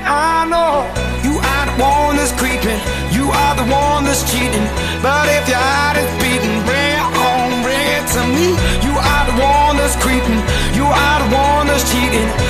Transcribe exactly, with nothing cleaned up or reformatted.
I know you are the one that's creeping, you are the one that's cheating. But if your heart is beating, bring it home, bring it to me. You are the one that's creeping, you are the one that's cheating.